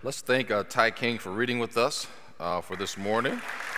Let's thank Ty King for reading with us for this morning.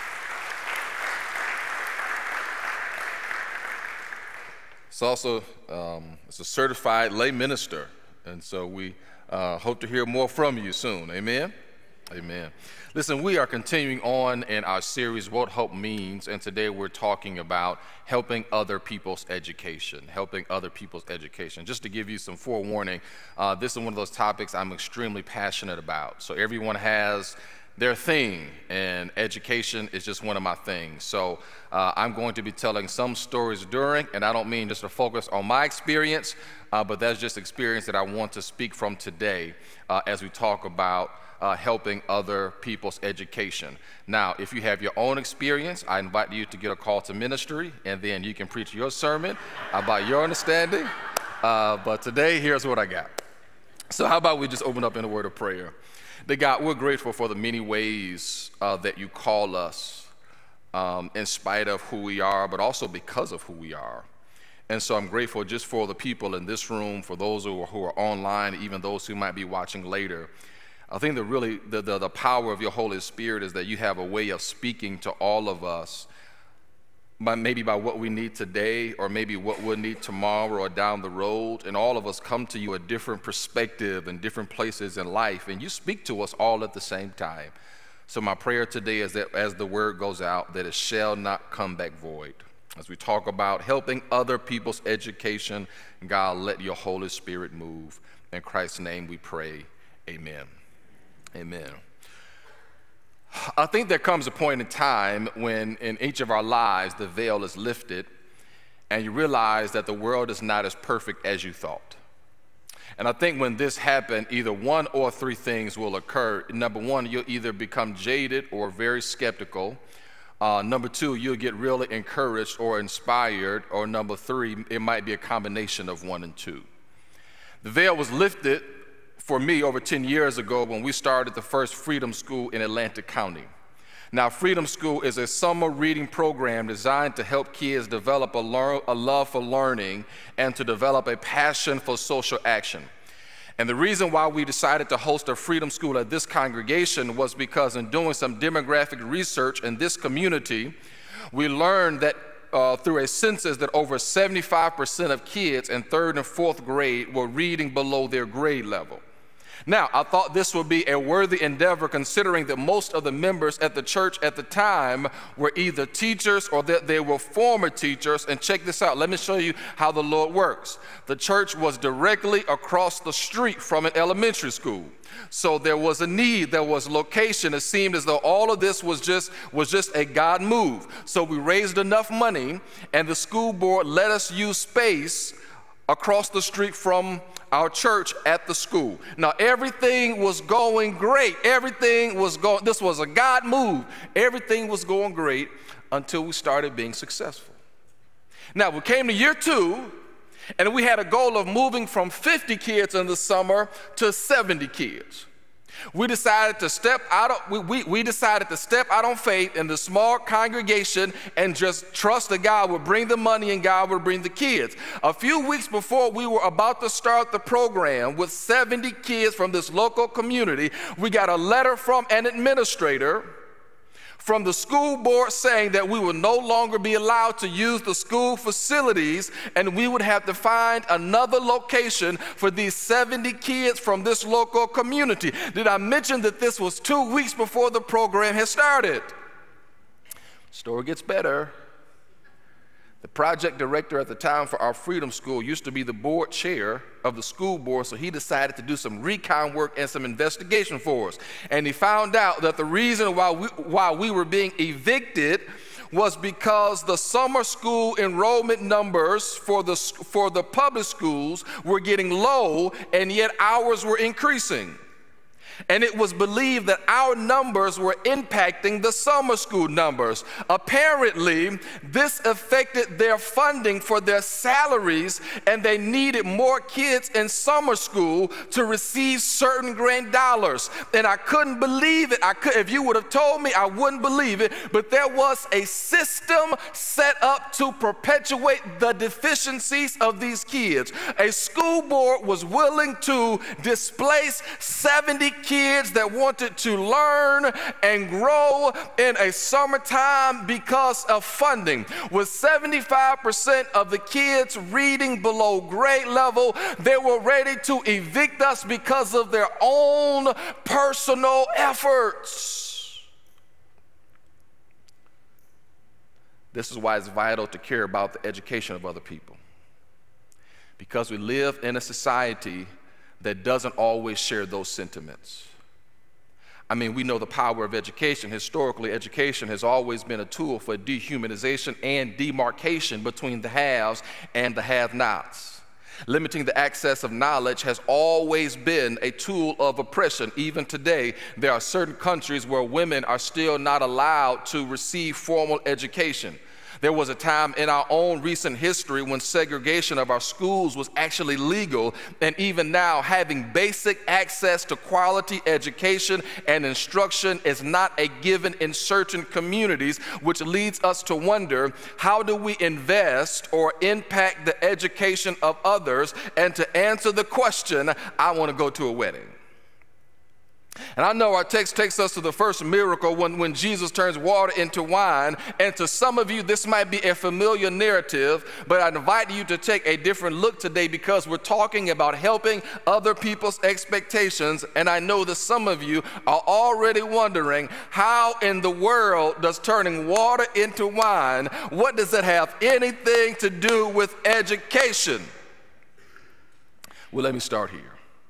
It's also it's a certified lay minister, and so we hope to hear more from you soon. Amen? Amen. Listen, we are continuing on in our series, What Hope Means, and today we're talking about helping other people's education, Just to give you some forewarning, this is one of those topics I'm extremely passionate about. So everyone has their thing, and education is just one of my things. So I'm going to be telling some stories during, and I don't mean just to focus on my experience, but that's just experience that I want to speak from today as we talk about helping other people's education. Now, if you have your own experience, I invite you to get a call to ministry, and then you can preach your sermon about your understanding. But today, here's what I got. So how about we just open up in a word of prayer? That God, we're grateful for the many ways that you call us in spite of who we are, but also because of who we are. And so I'm grateful just for the people in this room, for those who are online, even those who might be watching later. I think that really the power of your Holy Spirit is that you have a way of speaking to all of us, maybe by what we need today or maybe what we'll need tomorrow or down the road. And all of us come to you a different perspective and different places in life, and you speak to us all at the same time. So my prayer today is that as the word goes out, that it shall not come back void. As we talk about helping other people's education, God, let your Holy Spirit move. In Christ's name we pray, amen. Amen. I think there comes a point in time when in each of our lives the veil is lifted and you realize that the world is not as perfect as you thought. And I think when this happens, either one or three things will occur. Number one, you'll either become jaded or very skeptical. Number two, you'll get really encouraged or inspired. Or number three, it might be a combination of one and two. The veil was lifted for me over 10 years ago when we started the first Freedom School in Atlantic County. Now, Freedom School is a summer reading program designed to help kids develop a love for learning and to develop a passion for social action. And the reason why we decided to host a Freedom School at this congregation was because in doing some demographic research in this community, we learned that through a census that over 75% of kids in third and fourth grade were reading below their grade level. Now, I thought this would be a worthy endeavor considering that most of the members at the church at the time were either teachers or that they were former teachers. And check this out. Let me show you how the Lord works. The church was directly across the street from an elementary school. So there was a need, there was location. It seemed as though all of this was just a God move. So we raised enough money and the school board let us use space across the street from our church at the school. Now, everything was going great. This was a God move. Everything was going great until we started being successful. Now, we came to year two, and we had a goal of moving from 50 kids in the summer to 70 kids. We decided to step out on faith in the small congregation and just trust that God would bring the money and God would bring the kids. A few weeks before we were about to start the program with 70 kids from this local community, we got a letter from an administrator from the school board saying that we would no longer be allowed to use the school facilities and we would have to find another location for these 70 kids from this local community. Did I mention that this was 2 weeks before the program had started? Story gets better. The project director at the time for our Freedom School used to be the board chair of the school board, so he decided to do some recon work and some investigation for us. And he found out that the reason why we were being evicted was because the summer school enrollment numbers for the public schools were getting low, and yet ours were increasing. And it was believed that our numbers were impacting the summer school numbers. Apparently, this affected their funding for their salaries, and they needed more kids in summer school to receive certain grant dollars. And I couldn't believe it. If you would have told me, I wouldn't believe it. But there was a system set up to perpetuate the deficiencies of these kids. A school board was willing to displace 70 kids that wanted to learn and grow in a summertime because of funding. With 75% of the kids reading below grade level, they were ready to evict us because of their own personal efforts. This is why it's vital to care about the education of other people, because we live in a society that doesn't always share those sentiments. I mean, we know the power of education. Historically, education has always been a tool for dehumanization and demarcation between the haves and the have-nots. Limiting the access of knowledge has always been a tool of oppression. Even today, there are certain countries where women are still not allowed to receive formal education. There was a time in our own recent history when segregation of our schools was actually legal, and even now, having basic access to quality education and instruction is not a given in certain communities, which leads us to wonder, how do we invest or impact the education of others? And to answer the question, I want to go to a wedding. And I know our text takes us to the first miracle when Jesus turns water into wine. And to some of you, this might be a familiar narrative, but I invite you to take a different look today, because we're talking about helping other people's expectations. And I know that some of you are already wondering, how in the world does turning water into wine, what does it have anything to do with education? Well, let me start here.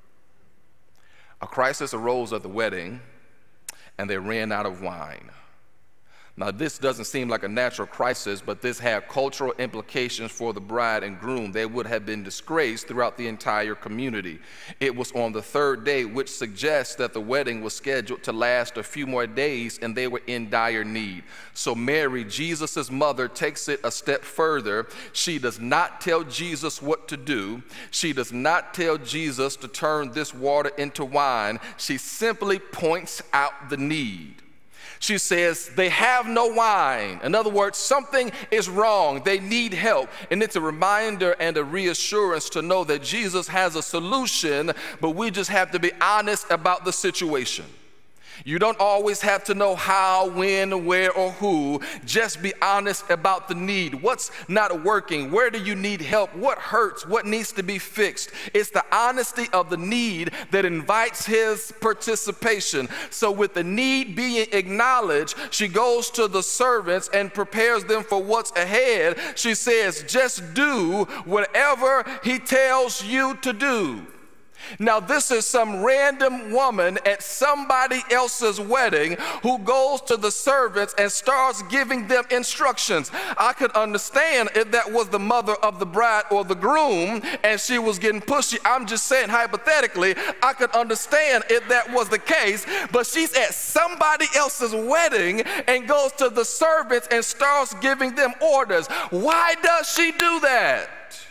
A crisis arose at the wedding, and they ran out of wine. Now, this doesn't seem like a natural crisis, but this had cultural implications for the bride and groom. They would have been disgraced throughout the entire community. It was on the third day, which suggests that the wedding was scheduled to last a few more days, and they were in dire need. So Mary, Jesus' mother, takes it a step further. She does not tell Jesus what to do. She does not tell Jesus to turn this water into wine. She simply points out the need. She says, they have no wine. In other words, something is wrong. They need help. And it's a reminder and a reassurance to know that Jesus has a solution, but we just have to be honest about the situation. You don't always have to know how, when, where, or who. Just be honest about the need. What's not working? Where do you need help? What hurts? What needs to be fixed? It's the honesty of the need that invites his participation. So with the need being acknowledged, she goes to the servants and prepares them for what's ahead. She says, just do whatever he tells you to do. Now, this is some random woman at somebody else's wedding who goes to the servants and starts giving them instructions. I could understand if that was the mother of the bride or the groom and she was getting pushy. I'm just saying, hypothetically, I could understand if that was the case, but she's at somebody else's wedding and goes to the servants and starts giving them orders. Why does she do that?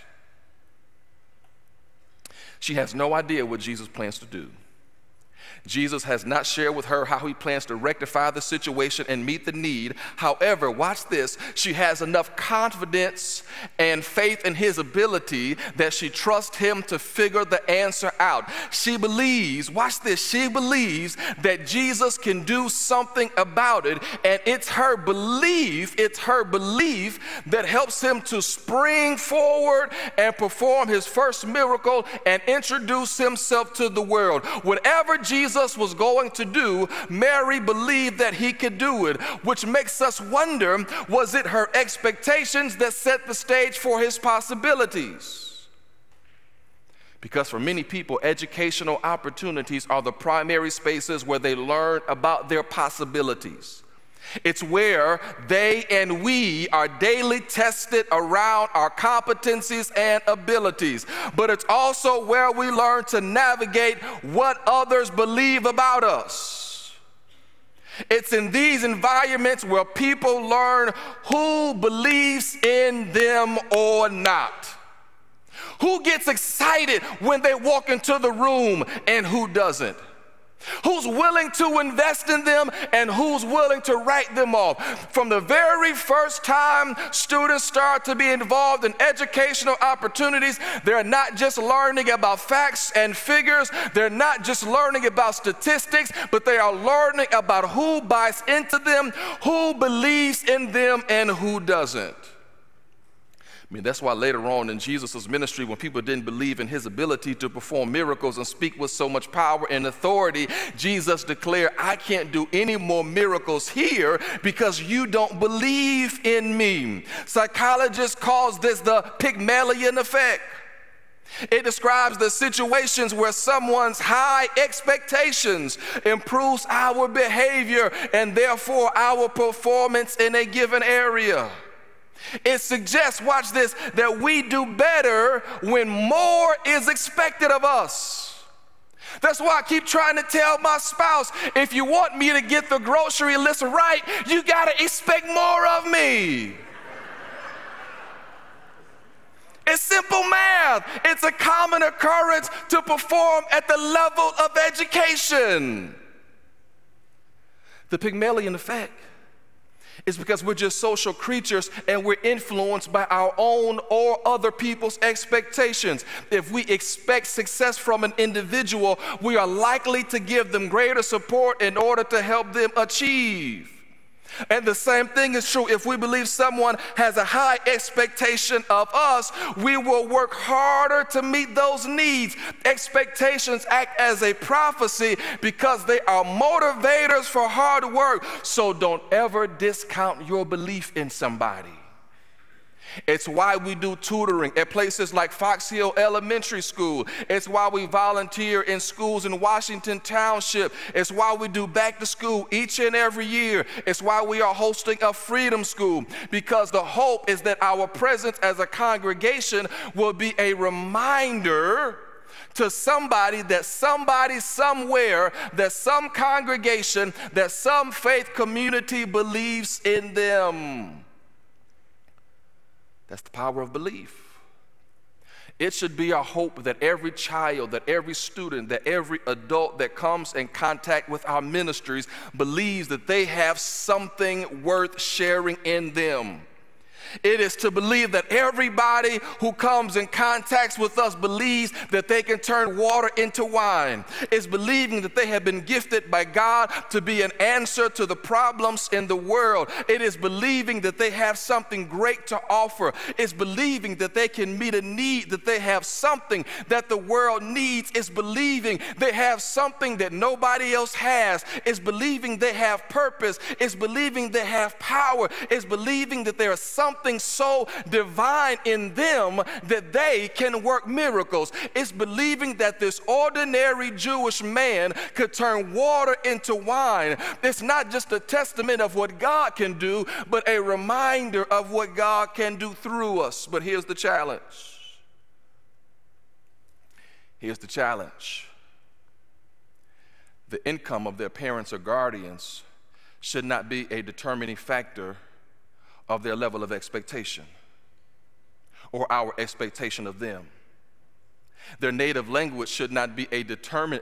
She has no idea what Jesus plans to do. Jesus has not shared with her how he plans to rectify the situation and meet the need. However, watch this, she has enough confidence and faith in his ability that she trusts him to figure the answer out. She believes, watch this, she believes that Jesus can do something about it, and it's her belief that helps him to spring forward and perform his first miracle and introduce himself to the world. Whatever Jesus was going to do, Mary believed that he could do it, which makes us wonder, was it her expectations that set the stage for his possibilities? Because for many people, educational opportunities are the primary spaces where they learn about their possibilities. It's where they and we are daily tested around our competencies and abilities. But it's also where we learn to navigate what others believe about us. It's in these environments where people learn who believes in them or not. Who gets excited when they walk into the room and who doesn't? Who's willing to invest in them and who's willing to write them off? From the very first time students start to be involved in educational opportunities, they're not just learning about facts and figures, they're not just learning about statistics, but they are learning about who buys into them, who believes in them, and who doesn't. I mean, that's why later on in Jesus' ministry, when people didn't believe in his ability to perform miracles and speak with so much power and authority, Jesus declared, I can't do any more miracles here because you don't believe in me. Psychologists call this the Pygmalion effect. It describes the situations where someone's high expectations improves our behavior and therefore our performance in a given area. It suggests, watch this, that we do better when more is expected of us. That's why I keep trying to tell my spouse, if you want me to get the grocery list right, you got to expect more of me. It's simple math. It's a common occurrence to perform at the level of education. The Pygmalion effect is because we're just social creatures and we're influenced by our own or other people's expectations. If we expect success from an individual, we are likely to give them greater support in order to help them achieve. And the same thing is true if we believe someone has a high expectation of us, we will work harder to meet those needs. Expectations act as a prophecy because they are motivators for hard work. So don't ever discount your belief in somebody. It's why we do tutoring at places like Fox Hill Elementary School. It's why we volunteer in schools in Washington Township. It's why we do back to school each and every year. It's why we are hosting a Freedom School, because the hope is that our presence as a congregation will be a reminder to somebody that somebody somewhere, that some congregation, that some faith community believes in them. That's the power of belief. It should be our hope that every child, that every student, that every adult that comes in contact with our ministries believes that they have something worth sharing in them. It is to believe that everybody who comes in contact with us believes that they can turn water into wine. It's believing that they have been gifted by God to be an answer to the problems in the world. It is believing that they have something great to offer. It's believing that they can meet a need, that they have something that the world needs. It's believing they have something that nobody else has. It's believing they have purpose. It's believing they have power. It's believing that there is something so divine in them that they can work miracles. It's believing that this ordinary Jewish man could turn water into wine. It's not just a testament of what God can do, but a reminder of what God can do through us. But here's the challenge. Here's the challenge. The income of their parents or guardians should not be a determining factor of their level of expectation or our expectation of them. Their native language should not be a deterrent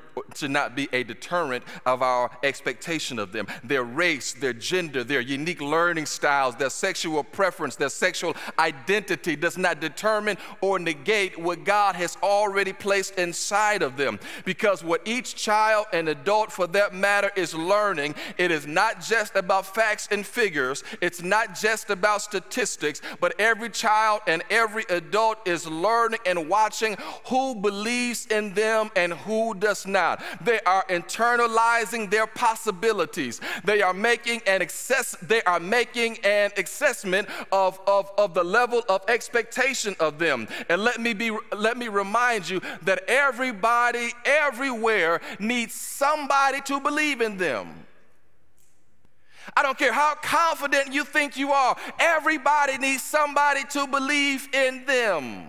of our expectation of them. Their race, their gender, their unique learning styles, their sexual preference, their sexual identity does not determine or negate what God has already placed inside of them. Because what each child and adult, for that matter, is learning, it is not just about facts and figures. It's not just about statistics, but every child and every adult is learning and watching who believes in them and who does not. They are internalizing their possibilities. They are making an assessment of the level of expectation of them. And let me remind you that everybody everywhere needs somebody to believe in them. I don't care how confident you think you are, everybody needs somebody to believe in them.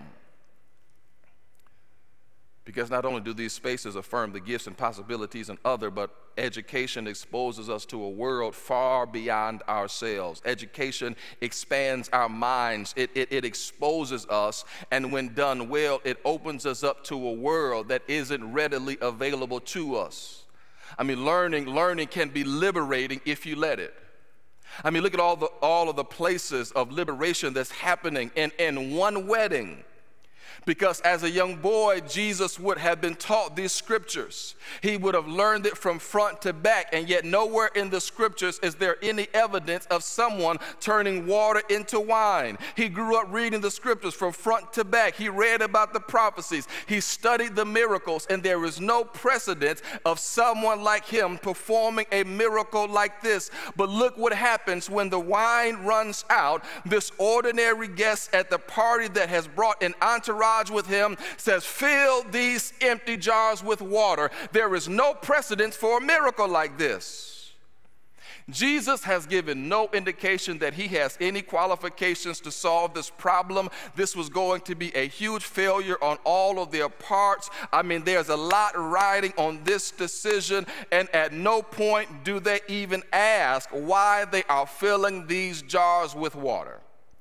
Because not only do these spaces affirm the gifts and possibilities in others, but education exposes us to a world far beyond ourselves. Education expands our minds. It exposes us, and when done well, it opens us up to a world that isn't readily available to us. I mean, learning can be liberating if you let it. I mean, look at all of the places of liberation that's happening in one wedding. Because as a young boy, Jesus would have been taught these scriptures. He would have learned it from front to back, and yet nowhere in the scriptures is there any evidence of someone turning water into wine. He grew up reading the scriptures from front to back. He read about the prophecies. He studied the miracles, and there is no precedent of someone like him performing a miracle like this. But look what happens when the wine runs out. This ordinary guest at the party that has brought an entourage with him says, "Fill these empty jars with water." There is no precedent for a miracle like this. Jesus has given no indication that he has any qualifications to solve this problem. This was going to be a huge failure on all of their parts. I mean, there's a lot riding on this decision, and at no point do they even ask why they are filling these jars with water.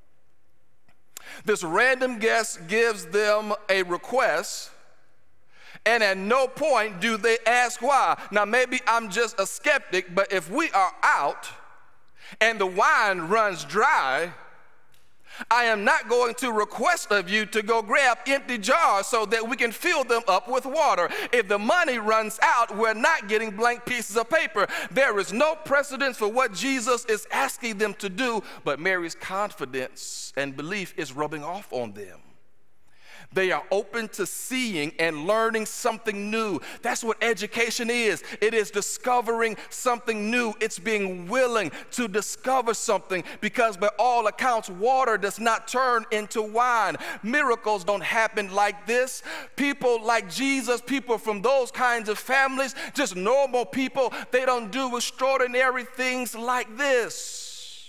This random guest gives them a request, and at no point do they ask why. Now, maybe I'm just a skeptic, but if we are out and the wine runs dry, I am not going to request of you to go grab empty jars so that we can fill them up with water. If the money runs out, we're not getting blank pieces of paper. There is no precedence for what Jesus is asking them to do, but Mary's confidence and belief is rubbing off on them. They are open to seeing and learning something new. That's what education is. It is discovering something new. It's being willing to discover something, because by all accounts, water does not turn into wine. Miracles don't happen like this. People like Jesus, people from those kinds of families, just normal people, they don't do extraordinary things like this.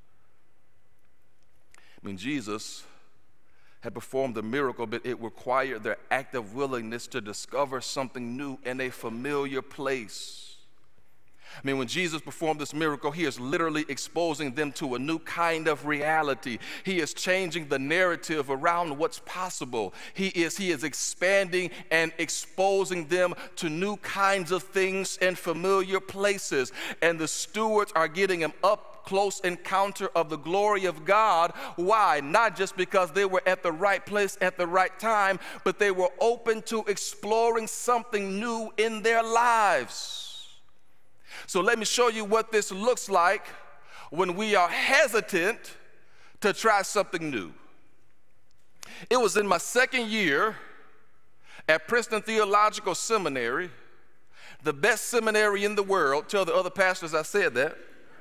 I mean, Jesus had performed a miracle, but it required their active willingness to discover something new in a familiar place. I mean, when Jesus performed this miracle, he is literally exposing them to a new kind of reality. He is changing the narrative around what's possible. He is expanding and exposing them to new kinds of things in familiar places. And the stewards are getting him up close encounter of the glory of God. Why? Not just because they were at the right place at the right time, but they were open to exploring something new in their lives. So let me show you what this looks like when we are hesitant to try something new. It was in my second year at Princeton Theological Seminary, the best seminary in the world. Tell the other pastors I said that.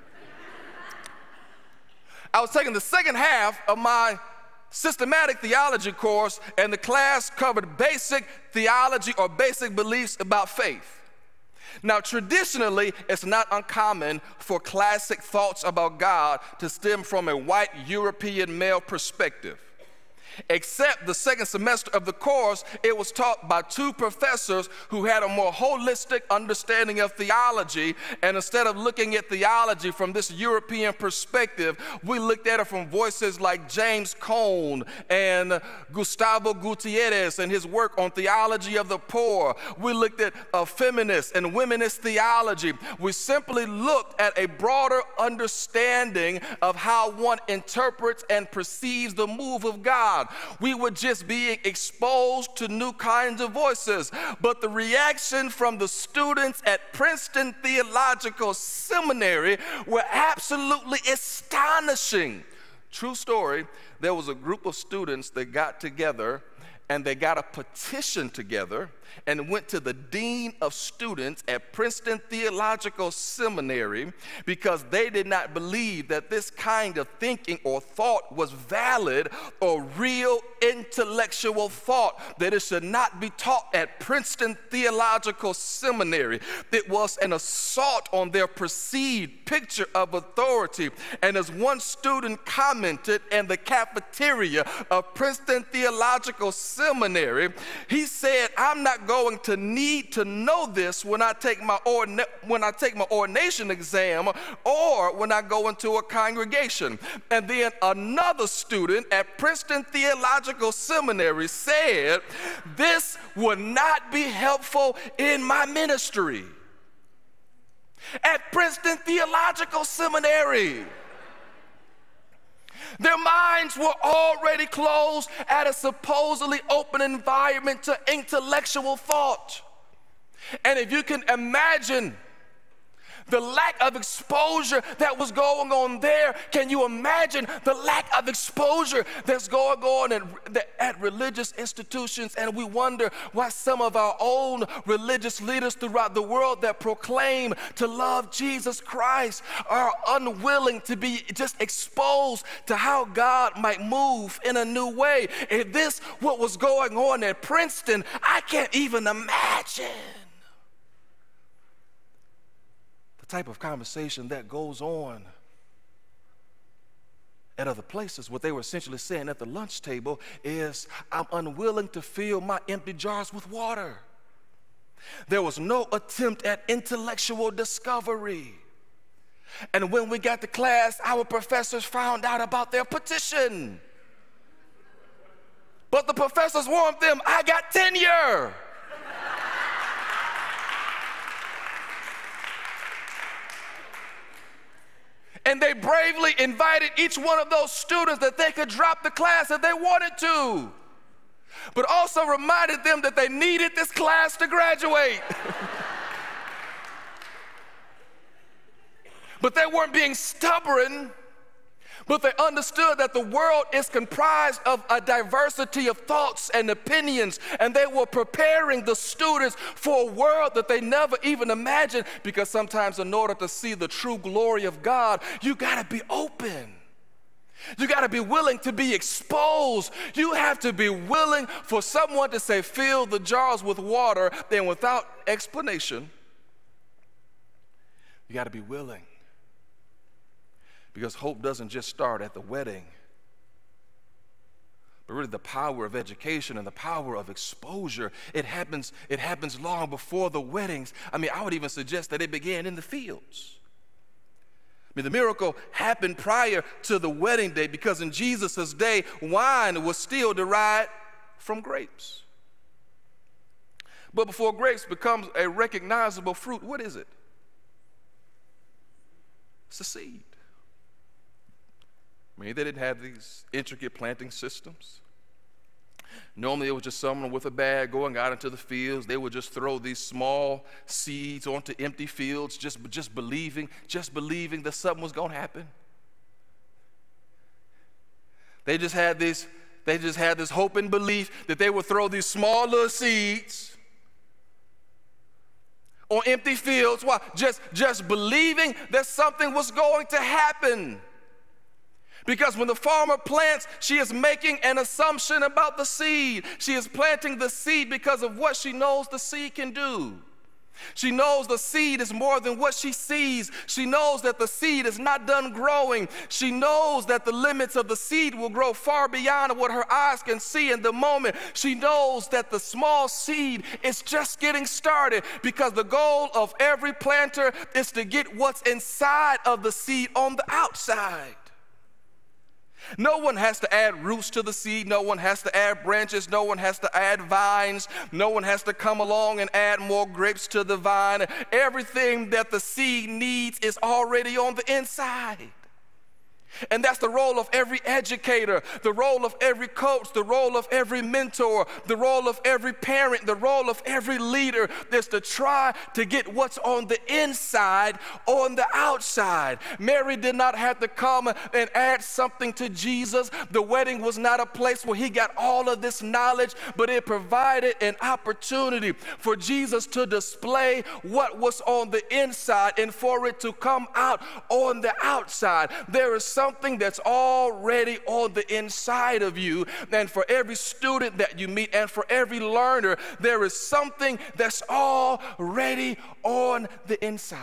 I was taking the second half of my systematic theology course, and the class covered basic theology or basic beliefs about faith. Now, traditionally, it's not uncommon for classic thoughts about God to stem from a white European male perspective. Except the second semester of the course, it was taught by two professors who had a more holistic understanding of theology. And instead of looking at theology from this European perspective, we looked at it from voices like James Cone and Gustavo Gutierrez and his work on theology of the poor. We looked at feminist and womanist theology. We simply looked at a broader understanding of how one interprets and perceives the move of God. We were just being exposed to new kinds of voices. But the reaction from the students at Princeton Theological Seminary were absolutely astonishing. True story, there was a group of students that got together and they got a petition together and went to the dean of students at Princeton Theological Seminary because they did not believe that this kind of thinking or thought was valid or real intellectual thought, that it should not be taught at Princeton Theological Seminary. It was an assault on their perceived picture of authority. And as one student commented in the cafeteria of Princeton Theological Seminary, he said, "I'm not going to need to know this when I take my ordination exam or when I go into a congregation." And then another student at Princeton Theological Seminary said, "This would not be helpful in my ministry." at Princeton Theological Seminary. Their minds were already closed at a supposedly open environment to intellectual thought. And if you can imagine the lack of exposure that was going on there, can you imagine the lack of exposure that's going on at religious institutions? And we wonder why some of our own religious leaders throughout the world that proclaim to love Jesus Christ are unwilling to be just exposed to how God might move in a new way. If this what was going on at Princeton, I can't even imagine type of conversation that goes on at other places. What they were essentially saying at the lunch table is, I'm unwilling to fill my empty jars with water. There was no attempt at intellectual discovery. And when we got to class, our professors found out about their petition. But the professors warned them, I got tenure. And they bravely invited each one of those students that they could drop the class if they wanted to, but also reminded them that they needed this class to graduate. But they weren't being stubborn, but they understood that the world is comprised of a diversity of thoughts and opinions, and they were preparing the students for a world that they never even imagined, because sometimes in order to see the true glory of God, you gotta be open. You gotta be willing to be exposed. You have to be willing for someone to say, fill the jars with water, then without explanation, you gotta be willing. Because hope doesn't just start at the wedding, but really the power of education and the power of exposure, it happens long before the weddings. I mean, I would even suggest that it began in the fields. I mean, the miracle happened prior to the wedding day, because in Jesus' day, wine was still derived from grapes. But before grapes becomes a recognizable fruit, what is it? It's a seed. I mean, they didn't have these intricate planting systems. Normally, it was just someone with a bag going out into the fields. They would just throw these small seeds onto empty fields, just believing that something was going to happen. They just had this hope and belief that they would throw these small little seeds on empty fields. Why? Just believing that something was going to happen. Because when the farmer plants, she is making an assumption about the seed. She is planting the seed because of what she knows the seed can do. She knows the seed is more than what she sees. She knows that the seed is not done growing. She knows that the limits of the seed will grow far beyond what her eyes can see in the moment. She knows that the small seed is just getting started, because the goal of every planter is to get what's inside of the seed on the outside. No one has to add roots to the seed. No one has to add branches. No one has to add vines. No one has to come along and add more grapes to the vine. Everything that the seed needs is already on the inside. And that's the role of every educator, the role of every coach, the role of every mentor, the role of every parent, the role of every leader, is to try to get what's on the inside on the outside. Mary did not have to come and add something to Jesus. The wedding was not a place where he got all of this knowledge, but it provided an opportunity for Jesus to display what was on the inside and for it to come out on the outside. There is something that's already on the inside of you, and for every student that you meet and for every learner, there is something that's already on the inside.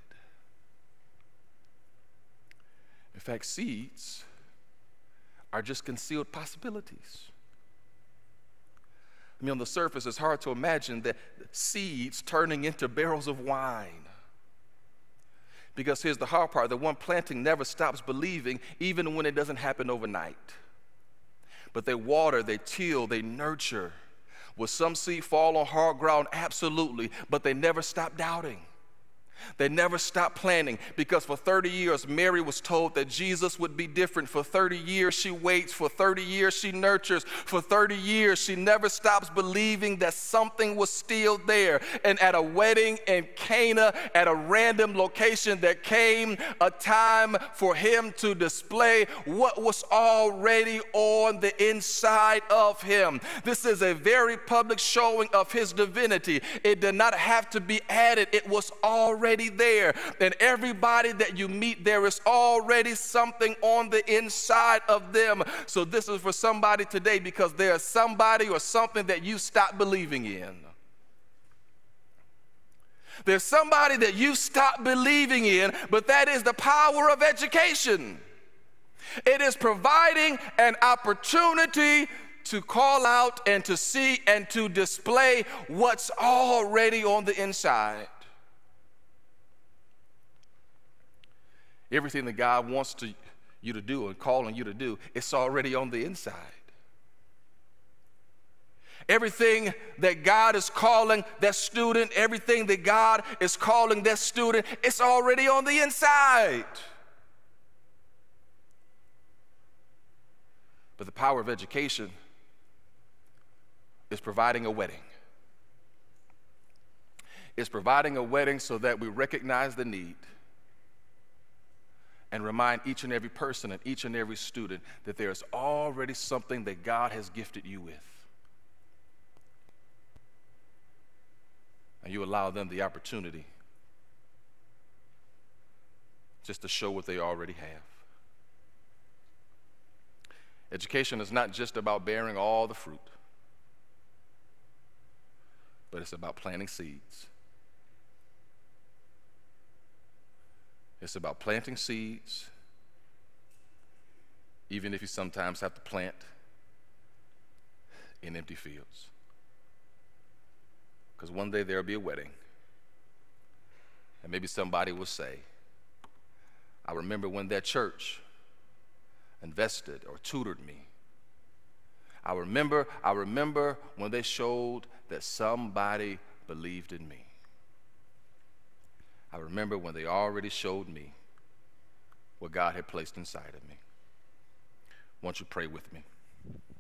In fact, seeds are just concealed possibilities. I mean, on the surface, it's hard to imagine that seeds turning into barrels of wine. Because here's the hard part: the one planting never stops believing, even when it doesn't happen overnight. But they water, they till, they nurture. Will some seed fall on hard ground? Absolutely. But they never stop doubting. They never stopped planning, because for 30 years, Mary was told that Jesus would be different. For 30 years, she waits. For 30 years, she nurtures. For 30 years, she never stops believing that something was still there. And at a wedding in Cana, at a random location, there came a time for him to display what was already on the inside of him. This is a very public showing of his divinity. It did not have to be added. It was already there. And everybody that you meet, there is already something on the inside of them. So this is for somebody today, because there's somebody or something that you stopped believing in. There's somebody that you stopped believing in, but that is the power of education. It is providing an opportunity to call out and to see and to display what's already on the inside. Everything that God wants you to do and calling you to do, it's already on the inside. Everything that God is calling that student, everything that God is calling that student, it's already on the inside. But the power of education is providing a wedding. It's providing a wedding so that we recognize the need and remind each and every person and each and every student that there's already something that God has gifted you with. And you allow them the opportunity just to show what they already have. Education is not just about bearing all the fruit, but it's about planting seeds. It's about planting seeds, even if you sometimes have to plant in empty fields. Because one day there'll be a wedding, and maybe somebody will say, I remember when that church invested or tutored me. I remember when they showed that somebody believed in me. I remember when they already showed me what God had placed inside of me. Won't you pray with me?